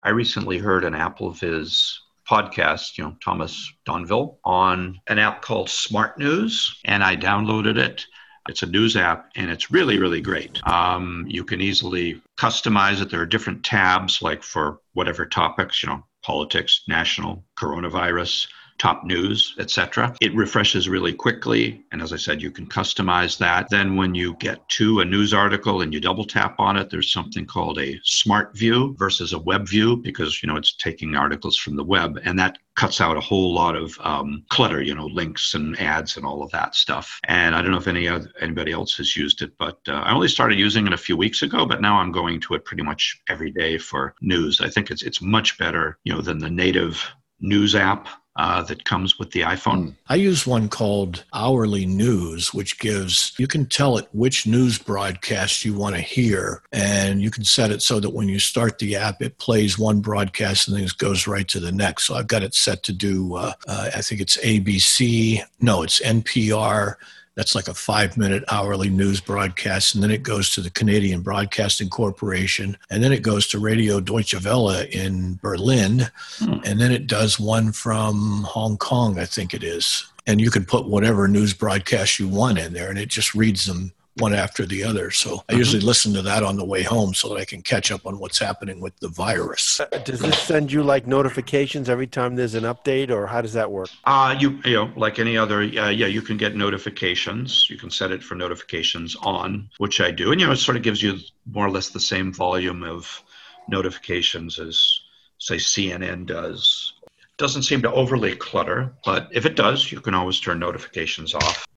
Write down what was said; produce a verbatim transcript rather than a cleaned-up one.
I recently heard an AppleVis podcast, you know, Thomas Donville, on an app called Smart News, and I downloaded it. It's a news app, and it's really, really great. Um, you can easily customize it. There are different tabs, like for whatever topics, you know, politics, national, coronavirus, top news, et cetera. It refreshes really quickly. And as I said, you can customize that. Then when you get to a news article and you double tap on it, there's something called a smart view versus a web view, because, you know, it's taking articles from the web, and that cuts out a whole lot of um, clutter, you know, links and ads and all of that stuff. And I don't know if any other, anybody else has used it, but uh, I only started using it a few weeks ago, but now I'm going to it pretty much every day for news. I think it's it's much better, you know, than the native news app Uh, that comes with the iPhone. I use one called Hourly News, which gives, you can tell it which news broadcast you want to hear, and you can set it so that when you start the app, it plays one broadcast and then it goes right to the next. So I've got it set to do, uh, uh, I think it's A B C, no, it's N P R. That's like a five-minute hourly news broadcast, and then it goes to the Canadian Broadcasting Corporation, and then it goes to Radio Deutsche Welle in Berlin, hmm. and then it does one from Hong Kong, I think it is. And you can put whatever news broadcast you want in there, and it just reads them one after the other. So I mm-hmm. usually listen to that on the way home so that I can catch up on what's happening with the virus. Uh, does this send you like notifications every time there's an update, or how does that work? Uh, you, you know, like any other, uh, yeah, you can get notifications. You can set it for notifications on, which I do. And, you know, it sort of gives you more or less the same volume of notifications as, say, C N N does. Doesn't seem to overly clutter, but if it does, you can always turn notifications off.